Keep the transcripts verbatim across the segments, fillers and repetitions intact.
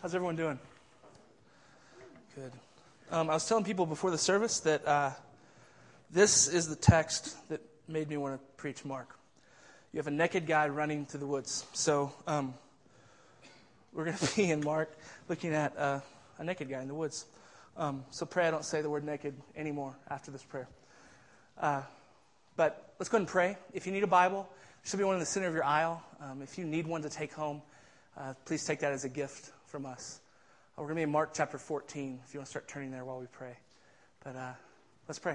How's everyone doing? Good. Um, I was telling people before the service that uh, this is the text that made me want to preach Mark. You have a naked guy running through the woods. So um, we're going to be in Mark looking at uh, a naked guy in the woods. Um, so pray I don't say the word naked anymore after this prayer. Uh, but let's go ahead and pray. If you need a Bible, there should be one in the center of your aisle. Um, if you need one to take home, uh, please take that as a gift from us. Uh, we're going to be in Mark chapter fourteen, if you want to start turning there while we pray. But uh, let's pray.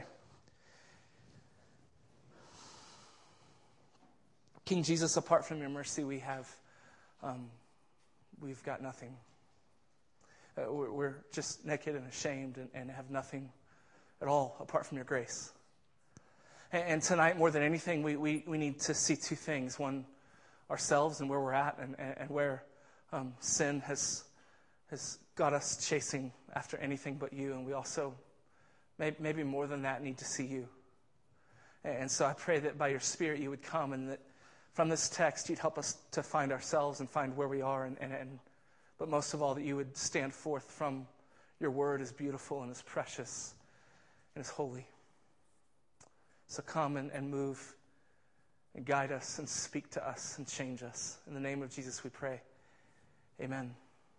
King Jesus, apart from your mercy, we have, um, we've got nothing. Uh, we're, we're just naked and ashamed and, and have nothing at all apart from your grace. And, and tonight, more than anything, we, we, we need to see two things. One, ourselves and where we're at and, and, and where um, sin has has got us chasing after anything but you. And we also, maybe, maybe more than that, need to see you. And, and so I pray that by your Spirit you would come and that from this text you'd help us to find ourselves and find where we are. And, and, and but most of all, that you would stand forth from your word as beautiful and as precious and as holy. So come and, and move and guide us and speak to us and change us. In the name of Jesus we pray. Amen.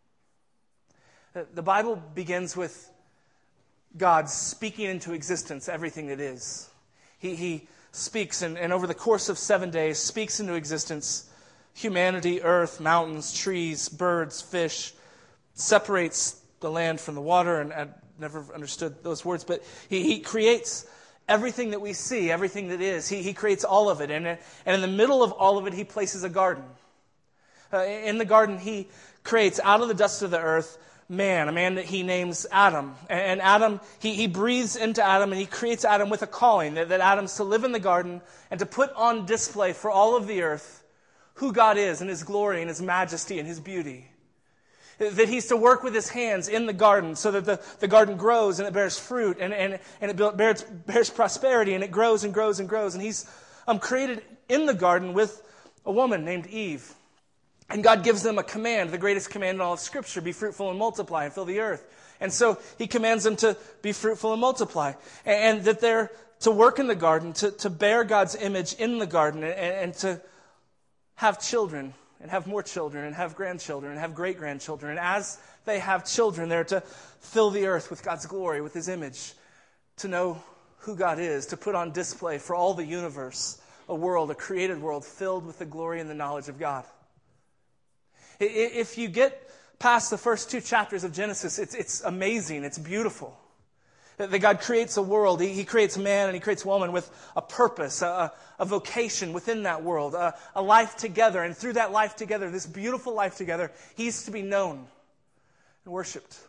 The Bible begins with God speaking into existence everything that is. He, he speaks, and, and over the course of seven days, speaks into existence humanity, earth, mountains, trees, birds, fish, separates the land from the water, and I never understood those words, but he, he creates everything that we see, everything that is. He, he creates all of it, and, and in the middle of all of it, he places a garden. Uh, in the garden, he creates out of the dust of the earth man, a man that he names Adam. And Adam, he, he breathes into Adam and he creates Adam with a calling, that, that Adam's to live in the garden and to put on display for all of the earth who God is and his glory and his majesty and his beauty. That he's to work with his hands in the garden so that the, the garden grows and it bears fruit and, and, and it bears, bears prosperity and it grows and grows and grows. And he's um, created in the garden with a woman named Eve. And God gives them a command, the greatest command in all of Scripture, be fruitful and multiply and fill the earth. And so he commands them to be fruitful and multiply. And, and that they're to work in the garden, to, to bear God's image in the garden, and, and to have children, and have more children, and have grandchildren, and have great-grandchildren. And as they have children, they're to fill the earth with God's glory, with his image, to know who God is, to put on display for all the universe, a world, a created world filled with the glory and the knowledge of God. If you get past the first two chapters of Genesis, it's, it's amazing, it's beautiful. That God creates a world, he, he creates man and he creates woman with a purpose, a, a vocation within that world, a, a life together. And through that life together, this beautiful life together, he's to be known and worshipped.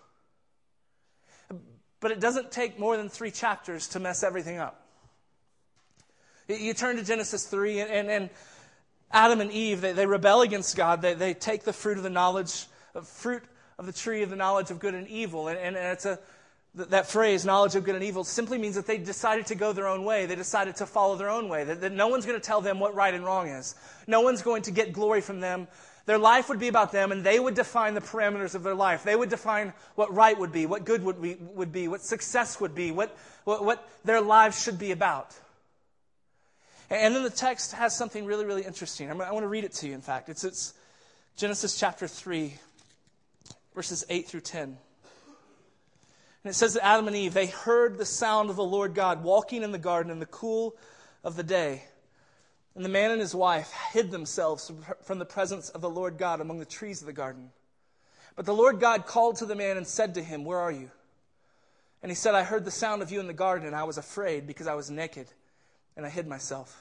But it doesn't take more than three chapters to mess everything up. You turn to Genesis three and... and, and Adam and Eve, they, they rebel against God. They, they take the fruit of the knowledge, uh, fruit of the tree of the knowledge of good and evil. And, and, and it's a that phrase, knowledge of good and evil, simply means that they decided to go their own way. They decided to follow their own way. That, that no one's going to tell them what right and wrong is. No one's going to get glory from them. Their life would be about them, and they would define the parameters of their life. They would define what right would be, what good would be, would be what success would be, what, what, what their lives should be about. And then the text has something really, really interesting. I want to read it to you, in fact. It's, it's Genesis chapter three, verses eight through ten. And it says that Adam and Eve, they heard the sound of the Lord God walking in the garden in the cool of the day. And the man and his wife hid themselves from the presence of the Lord God among the trees of the garden. But the Lord God called to the man and said to him, "Where are you?" And he said, "I heard the sound of you in the garden, and I was afraid because I was naked. And I hid myself."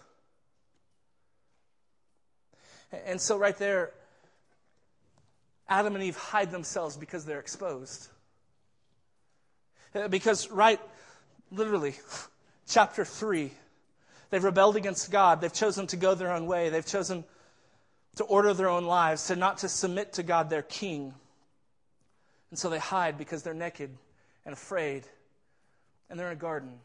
And so right there, Adam and Eve hide themselves because they're exposed. Because right, literally, chapter three, they've rebelled against God. They've chosen to go their own way. They've chosen to order their own lives, to not to submit to God, their king. And so they hide because they're naked and afraid. And they're in a garden.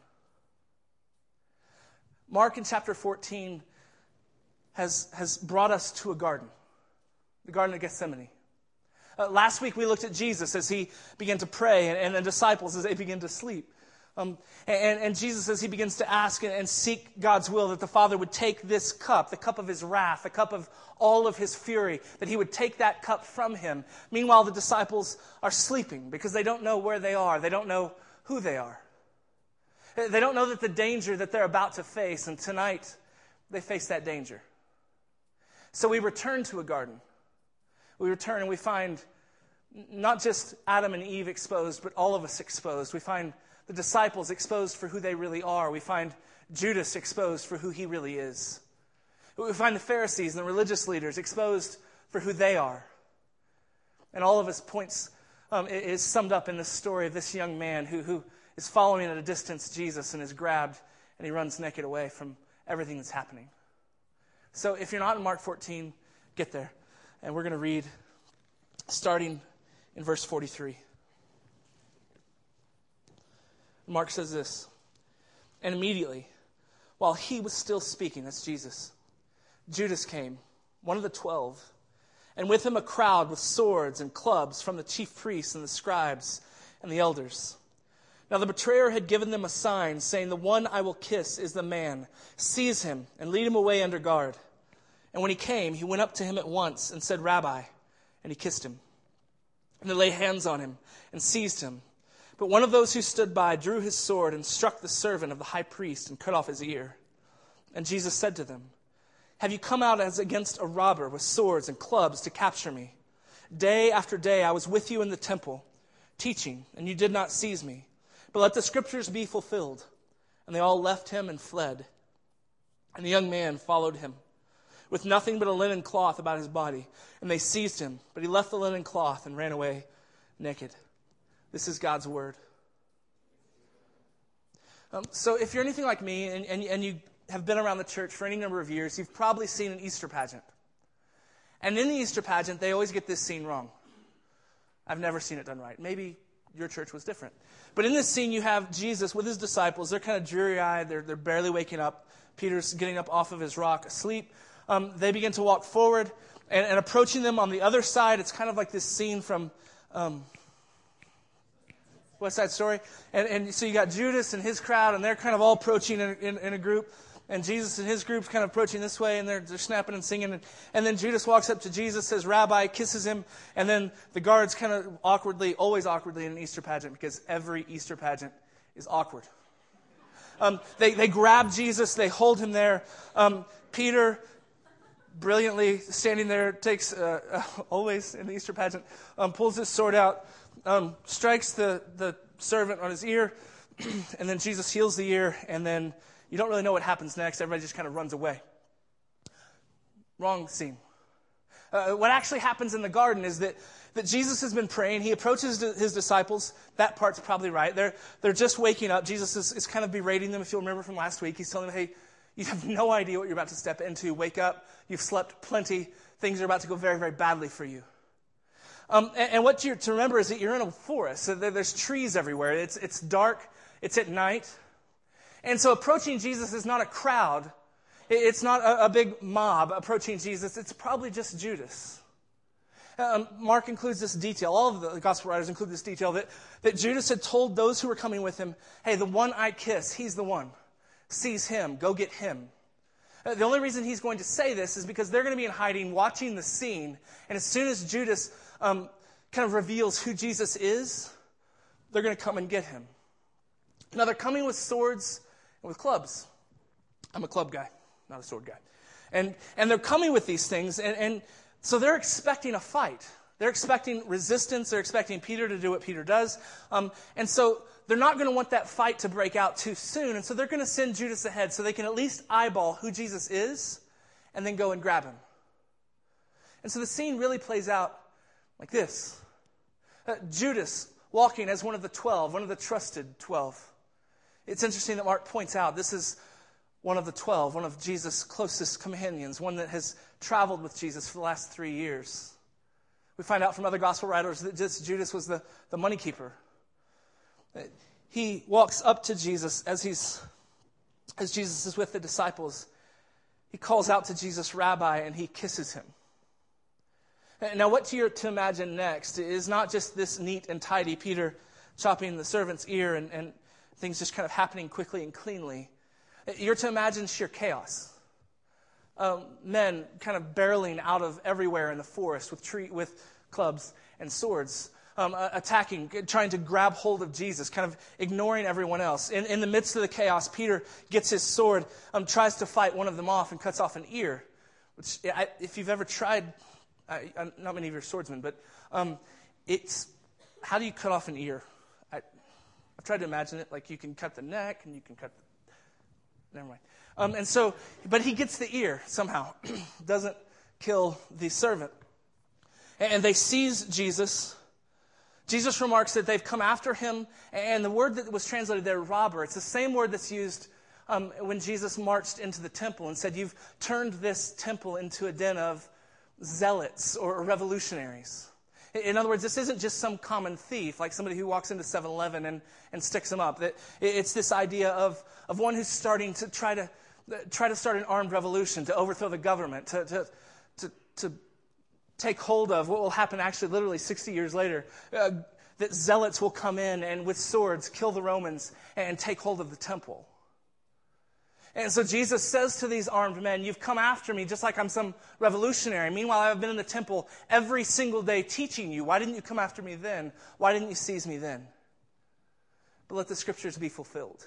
Mark in chapter fourteen has, has brought us to a garden, the Garden of Gethsemane. Uh, last week we looked at Jesus as he began to pray, and, and the disciples as they began to sleep. Um, and, and Jesus, as he begins to ask and, and seek God's will, that the Father would take this cup, the cup of his wrath, the cup of all of his fury, that he would take that cup from him. Meanwhile, the disciples are sleeping because they don't know where they are. They don't know who they are. They don't know that the danger that they're about to face, and tonight they face that danger. So we return to a garden. We return and we find not just Adam and Eve exposed, but all of us exposed. We find the disciples exposed for who they really are. We find Judas exposed for who he really is. We find the Pharisees and the religious leaders exposed for who they are. And all of us points um, is summed up in this story of this young man who, who is following at a distance Jesus and is grabbed, and he runs naked away from everything that's happening. So if you're not in Mark fourteen, get there. And we're going to read starting in verse forty-three. Mark says this, and immediately, while he was still speaking, that's Jesus, Judas came, one of the twelve, and with him a crowd with swords and clubs from the chief priests and the scribes and the elders. Now the betrayer had given them a sign, saying, "The one I will kiss is the man. Seize him and lead him away under guard." And when he came, he went up to him at once and said, "Rabbi," and he kissed him. And they laid hands on him and seized him. But one of those who stood by drew his sword and struck the servant of the high priest and cut off his ear. And Jesus said to them, "Have you come out as against a robber with swords and clubs to capture me? Day after day I was with you in the temple, teaching, and you did not seize me. But let the scriptures be fulfilled." And they all left him and fled. And the young man followed him, with nothing but a linen cloth about his body. And they seized him, but he left the linen cloth and ran away naked. This is God's word. Um, so if you're anything like me, and, and, and you have been around the church for any number of years, you've probably seen an Easter pageant. And in the Easter pageant, they always get this scene wrong. I've never seen it done right. Maybe your church was different. But in this scene, you have Jesus with his disciples. They're kind of dreary-eyed. They're, they're barely waking up. Peter's getting up off of his rock asleep. Um, they begin to walk forward, and, and approaching them on the other side, it's kind of like this scene from um, West Side Story. And, and so you got Judas and his crowd, and they're kind of all approaching in, in, in a group. And Jesus and his group's kind of approaching this way, and they're, they're snapping and singing. And, and then Judas walks up to Jesus, says, "Rabbi," kisses him. And then the guards kind of awkwardly, always awkwardly in an Easter pageant, because every Easter pageant is awkward. Um, they, they grab Jesus. They hold him there. Um, Peter, brilliantly standing there, takes, uh, uh, always in the Easter pageant, um, pulls his sword out, um, strikes the, the servant on his ear, and then Jesus heals the ear, and then you don't really know what happens next. Everybody just kind of runs away. Wrong scene. Uh, what actually happens in the garden is that, that Jesus has been praying. He approaches his disciples. That part's probably right. They're, they're just waking up. Jesus is, is kind of berating them, if you'll remember from last week. He's telling them, "Hey, you have no idea what you're about to step into. Wake up. You've slept plenty. Things are about to go very, very badly for you." Um, and, and what you're to remember is that you're in a forest. So there, there's trees everywhere. It's, it's dark. It's at night. And so approaching Jesus is not a crowd. It's not a, a big mob approaching Jesus. It's probably just Judas. Um, Mark includes this detail. All of the gospel writers include this detail that, that Judas had told those who were coming with him, "Hey, the one I kiss, he's the one. Seize him. Go get him." Uh, the only reason he's going to say this is because they're going to be in hiding, watching the scene. And as soon as Judas um, kind of reveals who Jesus is, they're going to come and get him. Now, they're coming with swords and with clubs. I'm a club guy, not a sword guy. And and they're coming with these things, and, and so they're expecting a fight. They're expecting resistance. They're expecting Peter to do what Peter does. Um, and so they're not going to want that fight to break out too soon. And so they're going to send Judas ahead so they can at least eyeball who Jesus is and then go and grab him. And so the scene really plays out like this. Uh, Judas walking as one of the twelve, one of the trusted twelve. It's interesting that Mark points out this is one of the twelve, one of Jesus' closest companions, one that has traveled with Jesus for the last three years. We find out from other gospel writers that just Judas was the, the money keeper. He walks up to Jesus as he's as Jesus is with the disciples. He calls out to Jesus, "Rabbi," and he kisses him. Now, what you're to imagine next is not just this neat and tidy Peter chopping the servant's ear and, and things just kind of happening quickly and cleanly. You're to imagine sheer chaos. Um, men kind of barreling out of everywhere in the forest with tree, with clubs and swords, um, uh, attacking, trying to grab hold of Jesus, kind of ignoring everyone else. In, in the midst of the chaos, Peter gets his sword, um, tries to fight one of them off and cuts off an ear, which I, if you've ever tried, I, I, not many of you are swordsmen, but um, it's, how do you cut off an ear? I, I've tried to imagine it, like you can cut the neck and you can cut the, never mind. Um, and so, but he gets the ear somehow, doesn't kill the servant. And they seize Jesus. Jesus remarks that they've come after him, and the word that was translated there, robber, it's the same word that's used um, when Jesus marched into the temple and said, you've turned this temple into a den of zealots or revolutionaries. In other words, this isn't just some common thief, like somebody who walks into seven eleven and, and sticks them up. It's this idea of, of one who's starting to try to try to start an armed revolution, to overthrow the government, to, to, to, to take hold of what will happen actually literally sixty years later, uh, that zealots will come in and with swords kill the Romans and take hold of the temple. And so Jesus says to these armed men, you've come after me just like I'm some revolutionary. Meanwhile, I've been in the temple every single day teaching you. Why didn't you come after me then? Why didn't you seize me then? But let the scriptures be fulfilled.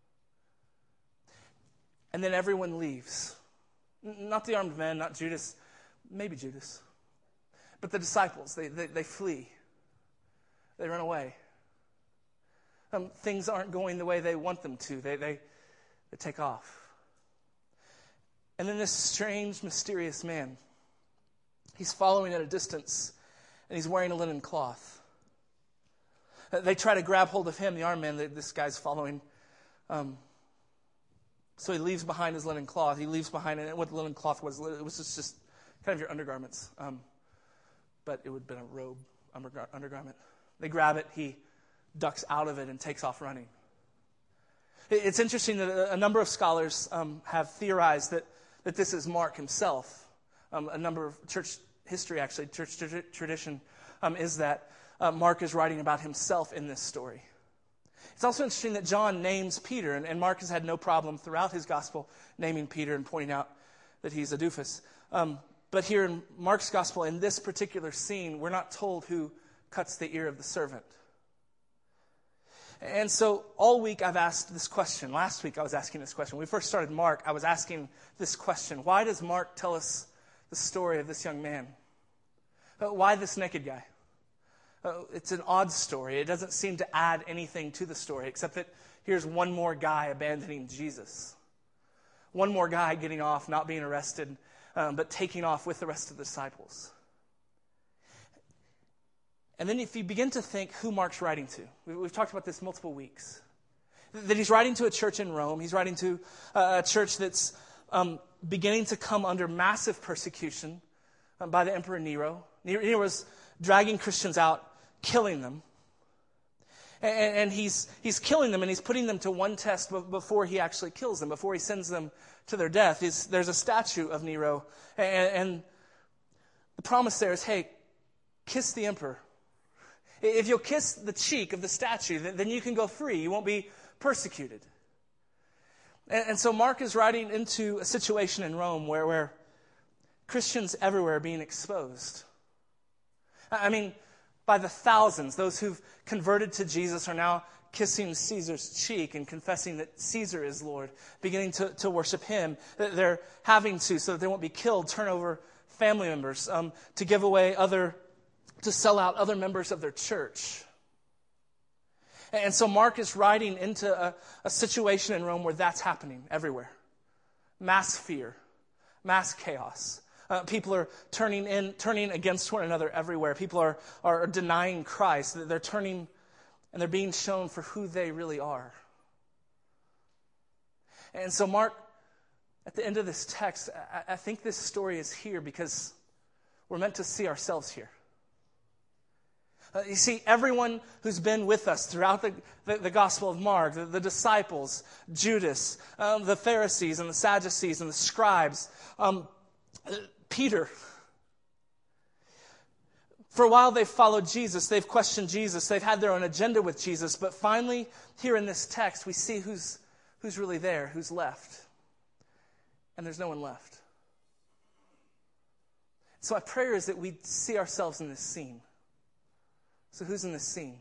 And then everyone leaves. Not the armed men, not Judas, maybe Judas. But the disciples, they, they, they flee. They run away. Um, things aren't going the way they want them to. They, they, they take off. And then this strange, mysterious man, he's following at a distance, and he's wearing a linen cloth. They try to grab hold of him, the armed man, this guy's following. Um, so he leaves behind his linen cloth. He leaves behind, and what the linen cloth was, it was just, just kind of your undergarments. Um, but it would have been a robe, undergarment. They grab it, he ducks out of it and takes off running. It's interesting that a number of scholars um, have theorized that, that this is Mark himself. Um, a number of church history, actually, church tra- tradition, um, is that uh, Mark is writing about himself in this story. It's also interesting that John names Peter, and, and Mark has had no problem throughout his gospel naming Peter and pointing out that he's a doofus. Um, but here in Mark's gospel, in this particular scene, we're not told who cuts the ear of the servant. And so all week I've asked this question. Last week I was asking this question. When we first started Mark, I was asking this question. Why does Mark tell us the story of this young man? Uh, why this naked guy? Uh, it's an odd story. It doesn't seem to add anything to the story, except that here's one more guy abandoning Jesus. One more guy getting off, not being arrested, um, but taking off with the rest of the disciples. And then if you begin to think who Mark's writing to, we've talked about this multiple weeks, that he's writing to a church in Rome. He's writing to a church that's um, beginning to come under massive persecution um, by the Emperor Nero. Nero was dragging Christians out, killing them. And, and he's he's killing them, and he's putting them to one test before he actually kills them, before he sends them to their death. He's, there's a statue of Nero, and, and the promise there is, hey, kiss the emperor. If you'll kiss the cheek of the statue, then you can go free. You won't be persecuted. And, and so Mark is writing into a situation in Rome where, where Christians everywhere are being exposed. I mean, by the thousands, those who've converted to Jesus are now kissing Caesar's cheek and confessing that Caesar is Lord, beginning to, to worship him. They're having to, so that they won't be killed, turn over family members, um, to give away other to sell out other members of their church. And so Mark is writing into a, a situation in Rome where that's happening everywhere. Mass fear, mass chaos. Uh, people are turning in, turning against one another everywhere. People are, are denying Christ. They're turning and they're being shown for who they really are. And so Mark, at the end of this text, I, I think this story is here because we're meant to see ourselves here. Uh, you see, everyone who's been with us throughout the, the, the Gospel of Mark, the, the disciples, Judas, um, the Pharisees and the Sadducees and the scribes, um, uh, Peter, For a while they've followed Jesus, they've questioned Jesus, they've had their own agenda with Jesus, but finally, here in this text, we see who's, who's really there, who's left. And there's no one left. So my prayer is that we see ourselves in this scene. So who's in this scene?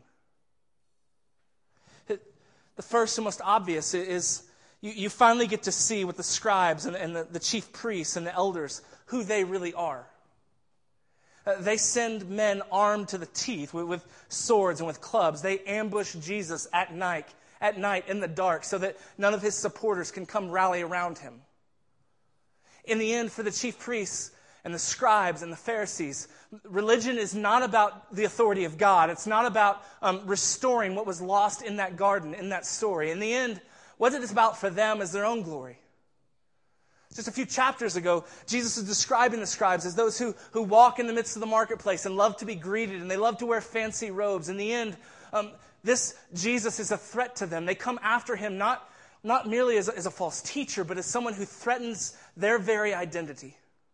The first and most obvious is you, you finally get to see with the scribes and, and the, the chief priests and the elders who they really are. Uh, they send men armed to the teeth with, with swords and with clubs. They ambush Jesus at night, at night in the dark so that none of his supporters can come rally around him. In the end, for the chief priests and the scribes and the Pharisees, religion is not about the authority of God. It's not about um, restoring what was lost in that garden, in that story. In the end, what it is about for them is their own glory. Just a few chapters ago, Jesus is describing the scribes as those who, who walk in the midst of the marketplace and love to be greeted, and they love to wear fancy robes. In the end, um, this Jesus is a threat to them. They come after him not, not merely as a, as a false teacher, but as someone who threatens their very identity.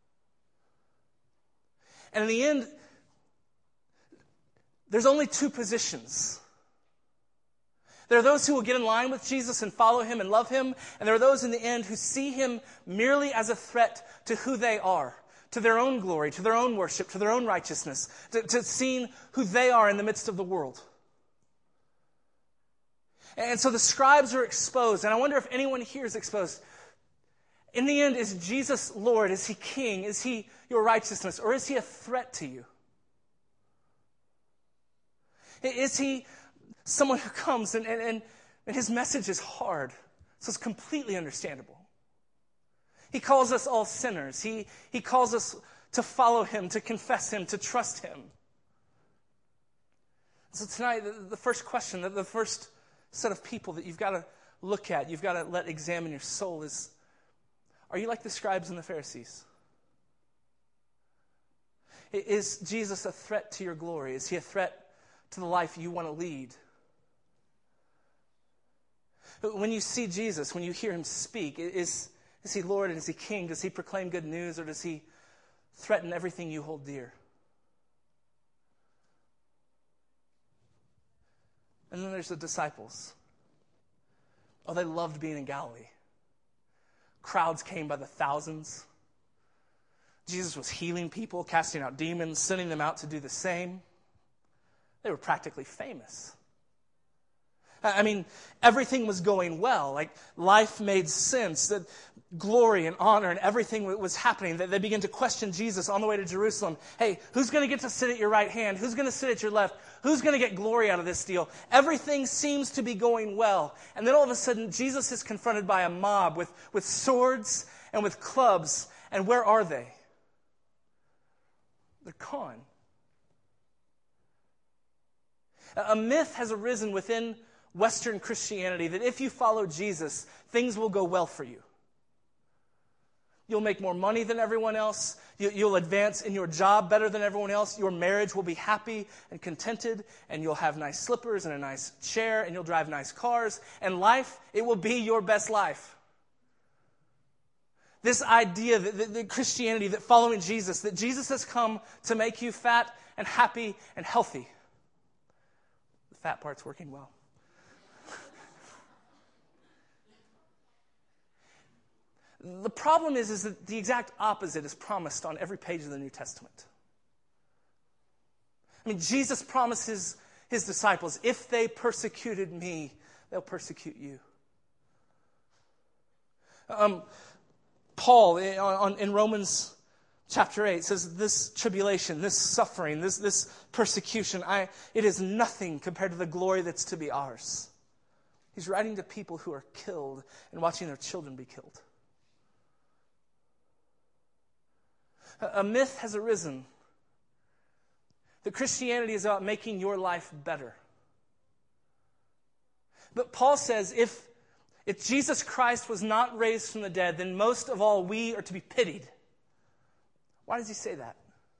And in the end, there's only two positions. There are those who will get in line with Jesus and follow him and love him, and there are those in the end who see him merely as a threat to who they are, to their own glory, to their own worship, to their own righteousness, to, to seeing who they are in the midst of the world. And so the scribes are exposed, and I wonder if anyone here is exposed. In the end, is Jesus Lord? Is he King? Is he your righteousness? Or is he a threat to you? Is he someone who comes and, and, and his message is hard, so it's completely understandable. He calls us all sinners. He, he calls us to follow him, to confess him, to trust him. So tonight, the, the first question, the, the first set of people that you've got to look at, you've got to let examine your soul is, are you like the scribes and the Pharisees? Is Jesus a threat to your glory? Is he a threat to the life you want to lead? When you see Jesus, when you hear him speak, is, is he Lord and is he King? Does he proclaim good news or does he threaten everything you hold dear? And then there's the disciples. Oh, they loved being in Galilee. Crowds came by the thousands. Jesus was healing people, casting out demons, sending them out to do the same. They were practically famous. I mean, everything was going well. Like, life made sense. That glory and honor and everything was happening. They began to question Jesus on the way to Jerusalem. Hey, who's going to get to sit at your right hand? Who's going to sit at your left? Who's going to get glory out of this deal? Everything seems to be going well. And then all of a sudden, Jesus is confronted by a mob with, with swords and with clubs. And where are they? They're gone. A myth has arisen within Western Christianity that if you follow Jesus, things will go well for you. You'll make more money than everyone else. You'll advance in your job better than everyone else. Your marriage will be happy and contented, and you'll have nice slippers and a nice chair, and you'll drive nice cars. And life, it will be your best life. This idea that, that, that Christianity, that following Jesus, that Jesus has come to make you fat and happy and healthy. The fat part's working well. The problem is, is that the exact opposite is promised on every page of the New Testament. I mean, Jesus promises his disciples, if they persecuted me, they'll persecute you. Um, Paul, in, on, in Romans chapter eight, says this tribulation, this suffering, this, this persecution, I, it is nothing compared to the glory that's to be ours. He's writing to people who are killed and watching their children be killed. A myth has arisen that Christianity is about making your life better. But Paul says if, if Jesus Christ was not raised from the dead, then most of all we are to be pitied. Why does he say that?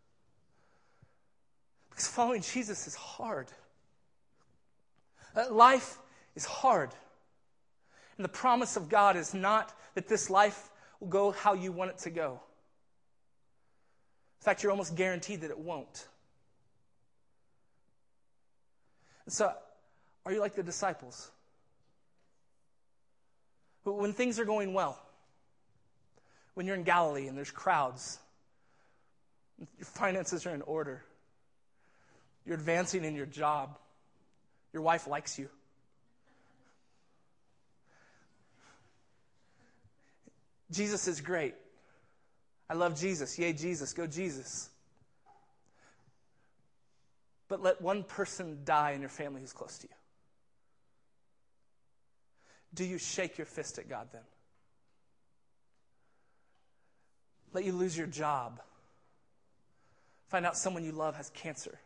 Because following Jesus is hard. Uh, life is hard. And the promise of God is not that this life will go how you want it to go. In fact, you're almost guaranteed that it won't. So, are you like the disciples? When things are going well, when you're in Galilee and there's crowds, your finances are in order, you're advancing in your job, your wife likes you, Jesus is great. I love Jesus. Yay, Jesus. Go, Jesus. But let one person die in your family who's close to you. Do you shake your fist at God then? Let you lose your job. Find out someone you love has cancer.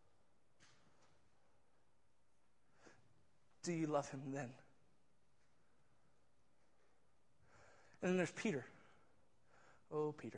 Do you love him then? And then there's Peter. Oh, Peter.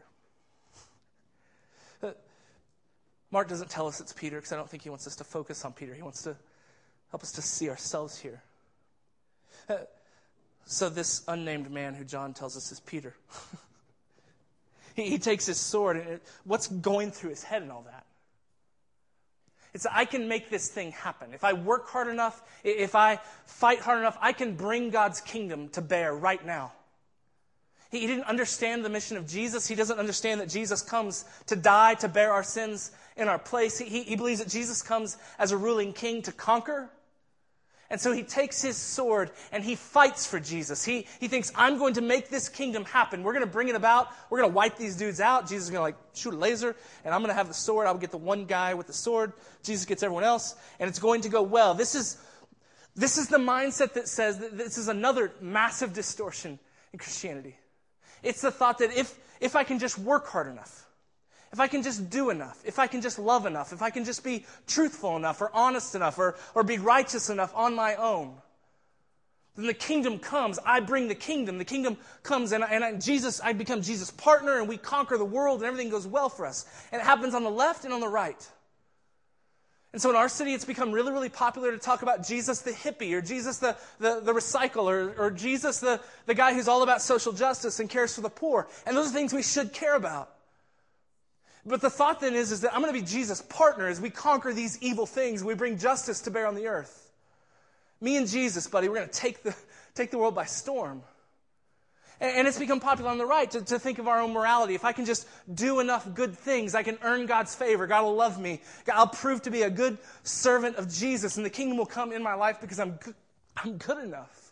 Uh, Mark doesn't tell us it's Peter because I don't think he wants us to focus on Peter. He wants to help us to see ourselves here. Uh, so this unnamed man who John tells us is Peter. he, he takes his sword, and it, what's going through his head and all that? It's, I can make this thing happen. If I work hard enough, if I fight hard enough, I can bring God's kingdom to bear right now. He didn't understand the mission of Jesus. He doesn't understand that Jesus comes to die, to bear our sins in our place. He, he believes that Jesus comes as a ruling king to conquer. And so he takes his sword and he fights for Jesus. He, he thinks, I'm going to make this kingdom happen. We're going to bring it about. We're going to wipe these dudes out. Jesus is going to like shoot a laser, and I'm going to have the sword. I'll get the one guy with the sword. Jesus gets everyone else, and it's going to go well. This is, this is the mindset that says that this is another massive distortion in Christianity. It's the thought that if, if I can just work hard enough, if I can just do enough, if I can just love enough, if I can just be truthful enough or honest enough or, or be righteous enough on my own, then the kingdom comes. I bring the kingdom. The kingdom comes and, I, and I, Jesus, I become Jesus' partner and we conquer the world and everything goes well for us. And it happens on the left and on the right. And so in our city, it's become really, really popular to talk about Jesus the hippie or Jesus the, the, the recycler or, or Jesus the, the guy who's all about social justice and cares for the poor. And those are things we should care about. But the thought then is, is that I'm going to be Jesus' partner as we conquer these evil things. We bring justice to bear on the earth. Me and Jesus, buddy, we're going to take the, take the world by storm. And it's become popular on the right to, to think of our own morality. If I can just do enough good things, I can earn God's favor. God will love me. I'll prove to be a good servant of Jesus, and the kingdom will come in my life because I'm good, I'm good enough.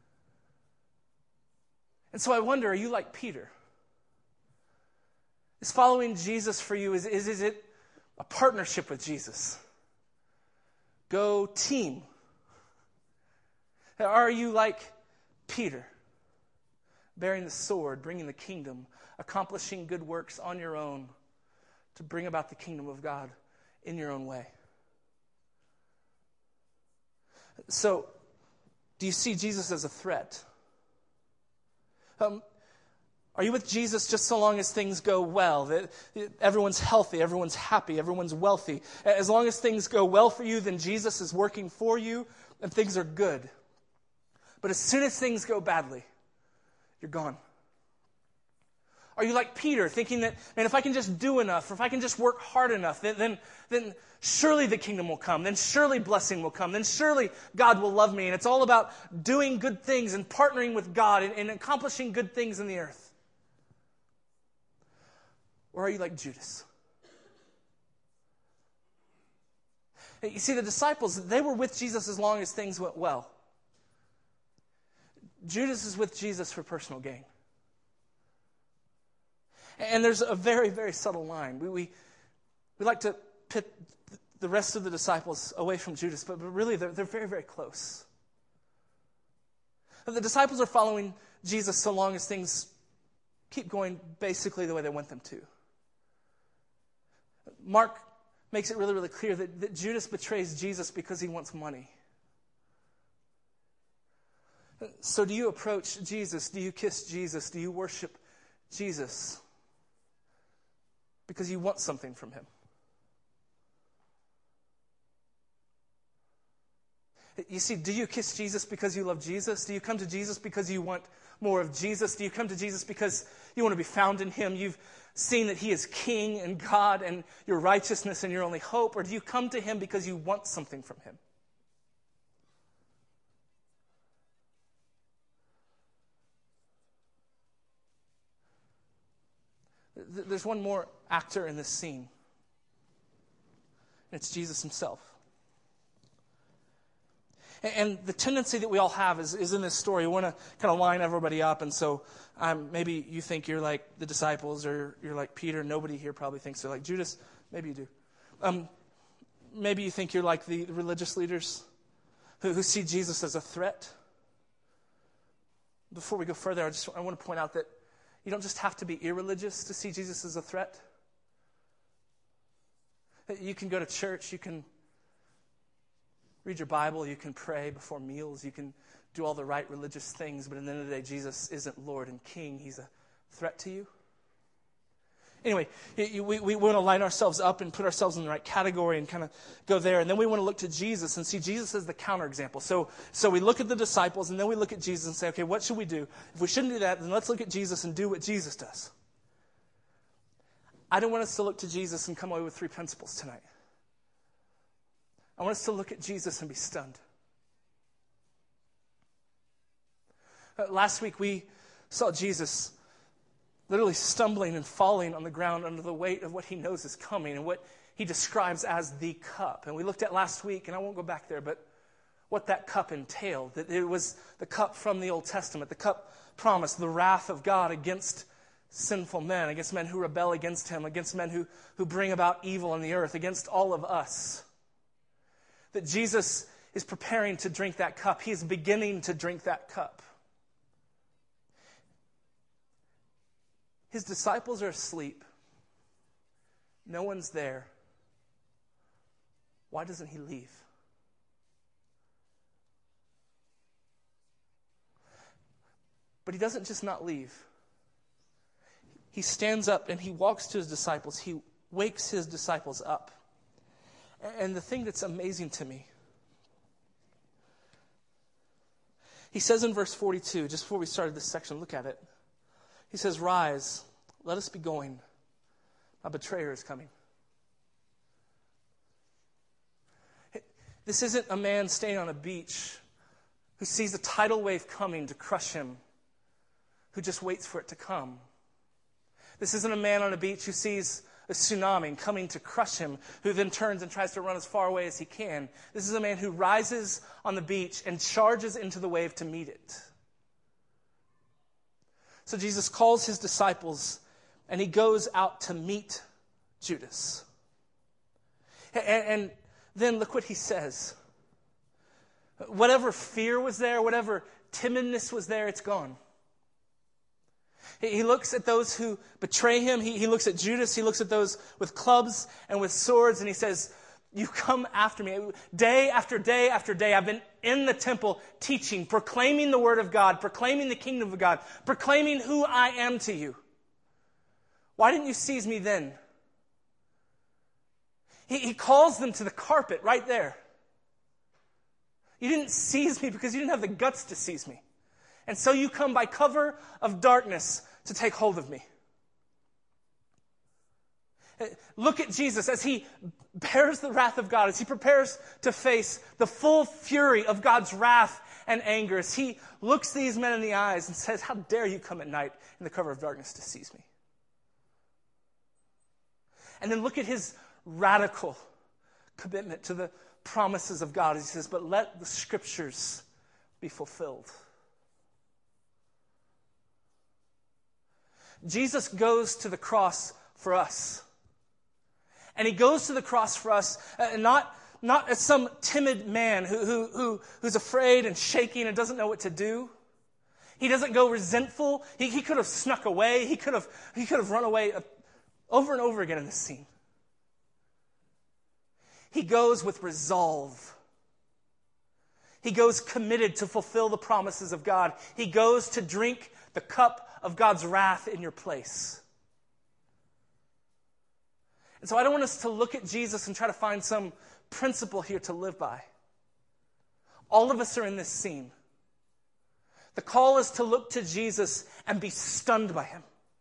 And so I wonder, are you like Peter? Is following Jesus for you, is, is, is it a partnership with Jesus? Go team. Are you like Peter? Bearing the sword, bringing the kingdom, accomplishing good works on your own to bring about the kingdom of God in your own way. So, do you see Jesus as a threat? Um, are you with Jesus just so long as things go well? That everyone's healthy, everyone's happy, everyone's wealthy. As long as things go well for you, then Jesus is working for you and things are good. But as soon as things go badly, you're gone. Are you like Peter, thinking that, man, if I can just do enough, or if I can just work hard enough, then, then, then surely the kingdom will come. Then surely blessing will come. Then surely God will love me. And it's all about doing good things and partnering with God and, and accomplishing good things in the earth. Or are you like Judas? You see, the disciples, they were with Jesus as long as things went well. Judas is with Jesus for personal gain. And there's a very, very subtle line. We, we, we like to pit the rest of the disciples away from Judas, but, but really they're, they're very, very close. The disciples are following Jesus so long as things keep going basically the way they want them to. Mark makes it really, really clear that, that Judas betrays Jesus because he wants money. So do you approach Jesus? Do you kiss Jesus? Do you worship Jesus? Because you want something from him. You see, do you kiss Jesus because you love Jesus? Do you come to Jesus because you want more of Jesus? Do you come to Jesus because you want to be found in him? You've seen that he is King and God and your righteousness and your only hope? Or do you come to him because you want something from him? There's one more actor in this scene. And it's Jesus himself. And the tendency that we all have is, is in this story, we want to kind of line everybody up. And so um, maybe you think you're like the disciples, or you're like Peter. Nobody here probably thinks they're like Judas. Maybe you do. Um, maybe you think you're like the religious leaders who, who see Jesus as a threat. Before we go further, I just I want to point out that you don't just have to be irreligious to see Jesus as a threat. You can go to church, you can read your Bible, you can pray before meals, you can do all the right religious things, but at the end of the day, Jesus isn't Lord and King. He's a threat to you. Anyway, we, we want to line ourselves up and put ourselves in the right category and kind of go there. And then we want to look to Jesus and see Jesus as the counterexample. So, so we look at the disciples, and then we look at Jesus and say, okay, what should we do? If we shouldn't do that, then let's look at Jesus and do what Jesus does. I don't want us to look to Jesus and come away with three principles tonight. I want us to look at Jesus and be stunned. Uh, last week we saw Jesus literally stumbling and falling on the ground under the weight of what he knows is coming and what he describes as the cup. And we looked at last week, and I won't go back there, but what that cup entailed. That it was the cup from the Old Testament, the cup promised, the wrath of God against sinful men, against men who rebel against him, against men who, who bring about evil on the earth, against all of us. That Jesus is preparing to drink that cup. He is beginning to drink that cup. His disciples are asleep. No one's there. Why doesn't he leave? But he doesn't just not leave. He stands up and he walks to his disciples. He wakes his disciples up. And the thing that's amazing to me, he says in verse forty-two, just before we started this section, look at it. He says, "Rise, let us be going. My betrayer is coming." This isn't a man staying on a beach who sees a tidal wave coming to crush him, who just waits for it to come. This isn't a man on a beach who sees a tsunami coming to crush him, who then turns and tries to run as far away as he can. This is a man who rises on the beach and charges into the wave to meet it. So Jesus calls his disciples, and he goes out to meet Judas. And, and then look what he says. Whatever fear was there, whatever timidness was there, it's gone. He looks at those who betray him. He, he looks at Judas. He looks at those with clubs and with swords. And he says, you come after me. Day after day after day, I've been in the temple teaching, proclaiming the word of God, proclaiming the kingdom of God, proclaiming who I am to you. Why didn't you seize me then? He, he calls them to the carpet right there. You didn't seize me because you didn't have the guts to seize me. And so you come by cover of darkness to take hold of me. Look at Jesus as he bears the wrath of God, as he prepares to face the full fury of God's wrath and anger, as he looks these men in the eyes and says, how dare you come at night in the cover of darkness to seize me? And then look at his radical commitment to the promises of God. As he says, but let the scriptures be fulfilled. Jesus goes to the cross for us. And he goes to the cross for us, uh, not, not as some timid man who, who, who, who's afraid and shaking and doesn't know what to do. He doesn't go resentful. He, he could have snuck away. He could have, he could have run away over and over again in this scene. He goes with resolve. He goes committed to fulfill the promises of God. He goes to drink the cup of God's wrath in your place. And so I don't want us to look at Jesus and try to find some principle here to live by. All of us are in this scene. The call is to look to Jesus and be stunned by him.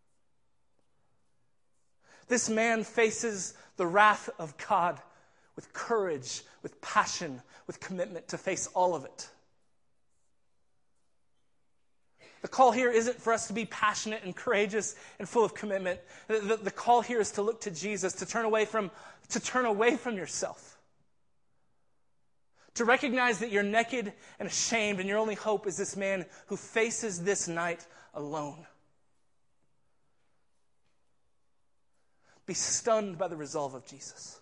This man faces the wrath of God with courage, with passion, with commitment to face all of it. The call here isn't for us to be passionate and courageous and full of commitment. The, the, the call here is to look to Jesus, to turn away from, to turn away from yourself. To recognize that you're naked and ashamed, and your only hope is this man who faces this night alone. Be stunned by the resolve of Jesus.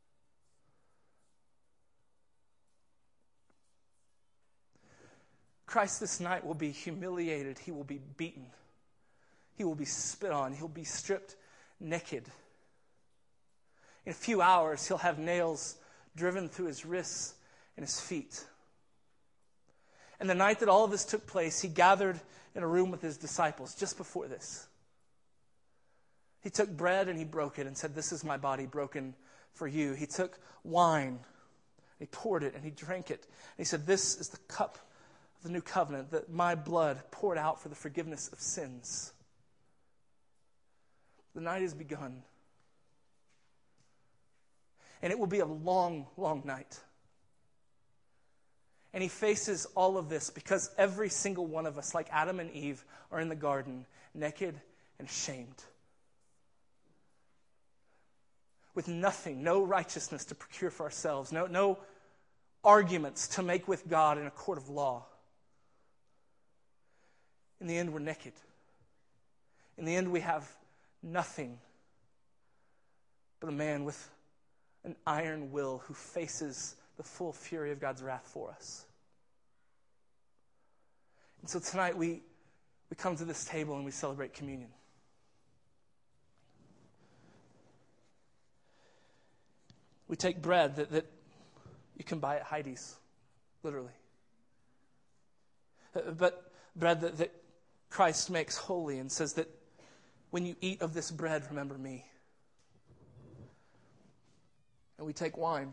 Christ this night will be humiliated. He will be beaten. He will be spit on. He'll be stripped naked. In a few hours, he'll have nails driven through his wrists and his feet. And the night that all of this took place, he gathered in a room with his disciples just before this. He took bread and he broke it and said, "This is my body broken for you." He took wine, he poured it and he drank it. And he said, "This is the cup of the new covenant, that my blood poured out for the forgiveness of sins." The night has begun. And it will be a long, long night. And he faces all of this because every single one of us, like Adam and Eve, are in the garden, naked and ashamed. With nothing, no righteousness to procure for ourselves, no, no arguments to make with God in a court of law. In the end, we're naked. In the end, we have nothing but a man with an iron will who faces the full fury of God's wrath for us. And so tonight we, we come to this table and we celebrate communion. We take bread that, that you can buy at Heidi's, literally. But bread that, that Christ makes holy and says that when you eat of this bread, remember me. And we take wine.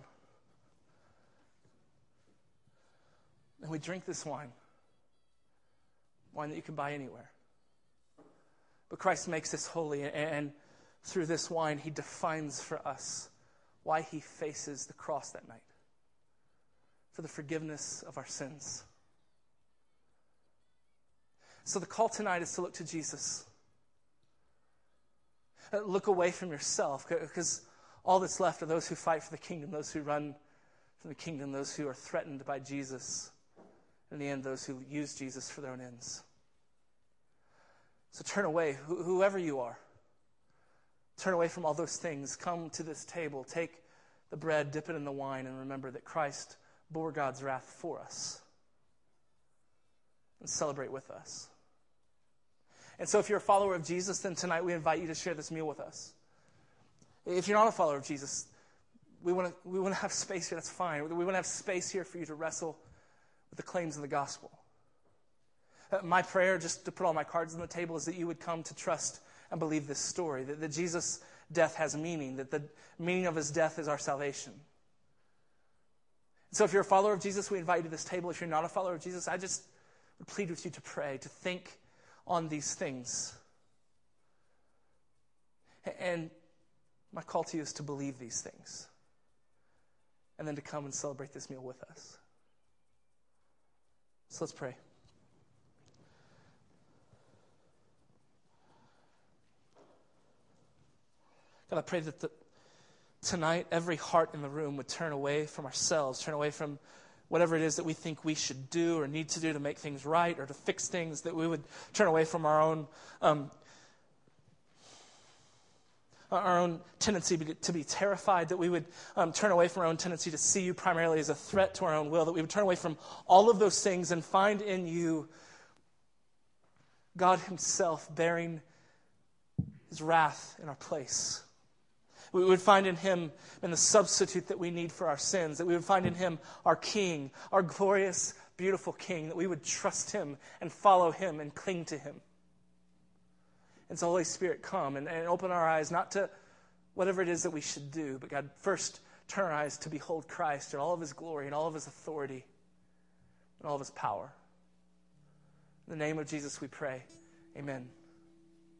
And we drink this wine. Wine that you can buy anywhere. But Christ makes this holy, and, and through this wine, he defines for us why he faces the cross that night. For the forgiveness of our sins. So the call tonight is to look to Jesus. Look away from yourself, because all that's left are those who fight for the kingdom, those who run from the kingdom, those who are threatened by Jesus, and in the end, those who use Jesus for their own ends. So turn away, wh- whoever you are. Turn away from all those things. Come to this table, take the bread, dip it in the wine, and remember that Christ bore God's wrath for us. And celebrate with us. And so if you're a follower of Jesus, then tonight we invite you to share this meal with us. If you're not a follower of Jesus, we want to we want to have space here. That's fine. We want to have space here for you to wrestle with the claims of the gospel. Uh, my prayer, just to put all my cards on the table, is that you would come to trust and believe this story, that, that Jesus' death has meaning, that the meaning of his death is our salvation. So if you're a follower of Jesus, we invite you to this table. If you're not a follower of Jesus, I just would plead with you to pray, to think on these things. And my call to you is to believe these things. And then to come and celebrate this meal with us. So let's pray. God, I pray that the, tonight every heart in the room would turn away from ourselves, turn away from whatever it is that we think we should do or need to do to make things right or to fix things, that we would turn away from our own um, our own tendency to be terrified, that we would um, turn away from our own tendency to see you primarily as a threat to our own will, that we would turn away from all of those things and find in you God himself bearing his wrath in our place. We would find in him in the substitute that we need for our sins, that we would find in him our King, our glorious, beautiful King, that we would trust him and follow him and cling to him. And so Holy Spirit, come and, and open our eyes, not to whatever it is that we should do, but God, first turn our eyes to behold Christ and all of his glory and all of his authority and all of his power. In the name of Jesus we pray. Amen.